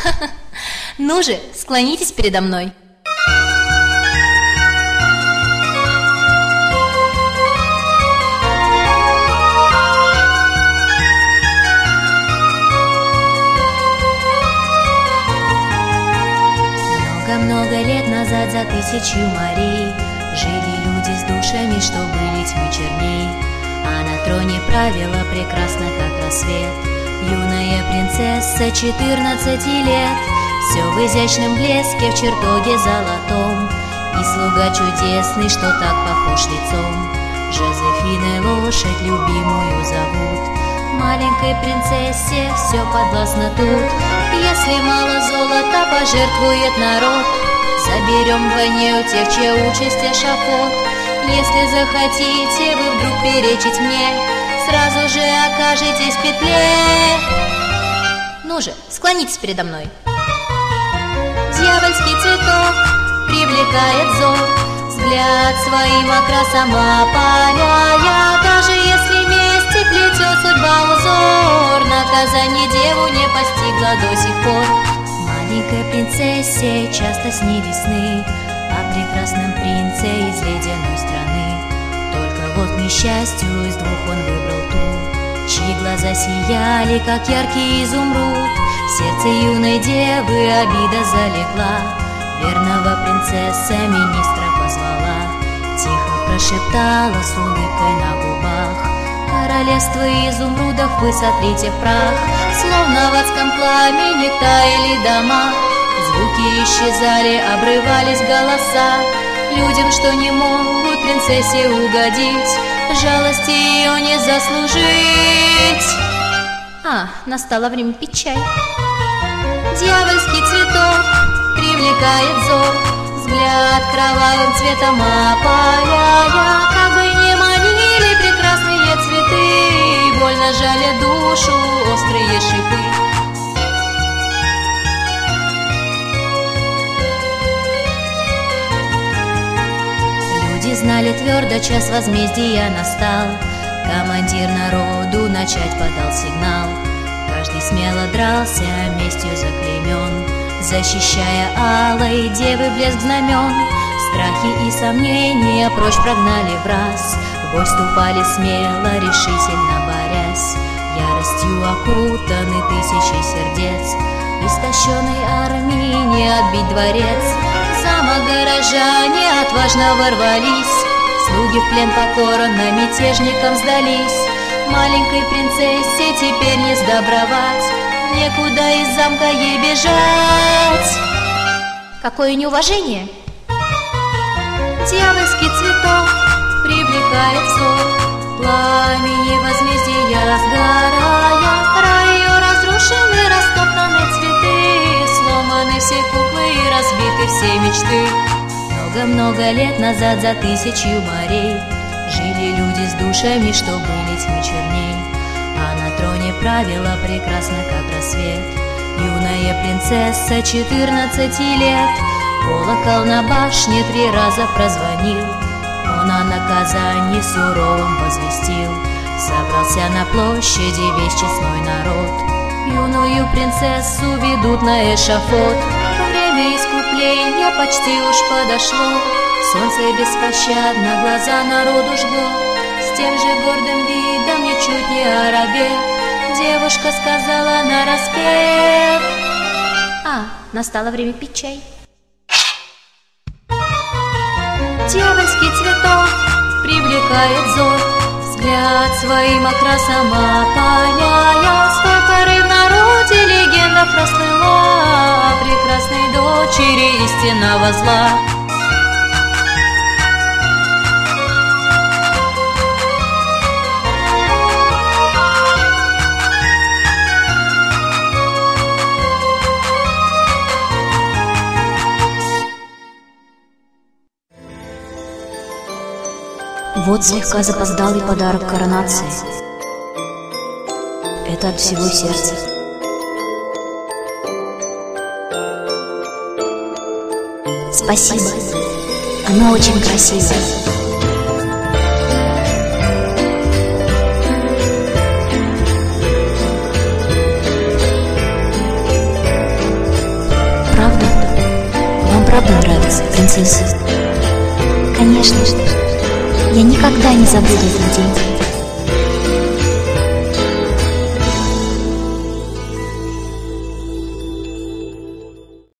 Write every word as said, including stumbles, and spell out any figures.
Ну же, склонитесь передо мной. Много-много лет назад за тысячу морей жили люди с душами, что были тьмы черней. А на троне правила прекрасно, как рассвет, юная принцесса четырнадцати лет. Все в изящном блеске, в чертоге золотом, и слуга чудесный, что так похож лицом. Жозефиной лошадь любимую зовут. Маленькой принцессе все подвластно тут. Если мало золота пожертвует народ, заберем вдвойне у тех, чья участь эшафот. Если захотите вы вдруг перечить мне, сразу же окажетесь в петле. Ну же, склонитесь передо мной. Дьявольский цветок привлекает взор, взгляд своим окрасом опаляя. Даже если вместе плетет судьба узор, наказание деву не постигло до сих пор. Маленькой принцессе часто снились сны о прекрасном принце из ледяной страны. Только вот к несчастью из двух он выбрал ту, чьи глаза сияли, как яркий изумруд. В сердце юной девы обида залегла, верного принцесса министра позвала. Тихо прошептала с улыбкой на губах: королевство изумрудов вы сотрите в прах. Словно в адском пламени таяли дома, звуки исчезали, обрывались голоса. Людям, что не могут принцессе угодить, жалости ее не заслужить. А, настало время пить чай. Дьявольский цветок привлекает взор, взгляд кровавым цветом опаляя. Как бы ни манили прекрасные цветы, больно жалят душу острые шипы. Люди знали твердо, час возмездия настал. Командир народу начать подал сигнал. Каждый смело дрался, местью заклеймен, защищая алой девы блеск знамен. Страхи и сомнения прочь прогнали враз, в бой ступали смело, решительно борясь. Яростью окутаны тысячи сердец, истощенной армии не отбить дворец. В замок горожане отважно ворвались, слуги в плен покорно мятежникам сдались. Маленькой принцессе теперь не сдобровать, некуда из замка ей бежать. Какое неуважение! Дьявольский цветок привлекает взор, пламени возмездия сгорая. Рай ее разрушены, растоптаны цветы, сломаны все куклы и разбиты все мечты. Много-много лет назад за тысячу морей жили люди с душами, что были тьмы черней. А на троне правила прекрасно, как рассвет, юная принцесса четырнадцати лет. Колокол на башне три раза прозвонил, он о наказании суровом возвестил. Собрался на площади весь честной народ, юную принцессу ведут на эшафот. Время искупления почти уж подошло, солнце беспощадно глаза народу жгло. С тем же гордым видом, ничуть не оробев, девушка сказала нараспев: А, настало время пить чай. Дьявольский цветок привлекает взор, взгляд своим окрасом опаляя. С поры в народе легенда прослыла о прекрасной дочери истинного зла. Вот слегка запоздалый подарок коронации. Это от всего сердца. Спасибо. Она очень красивая. правда? Вам правда нравится, принцесса? Конечно, я никогда не забуду этот день.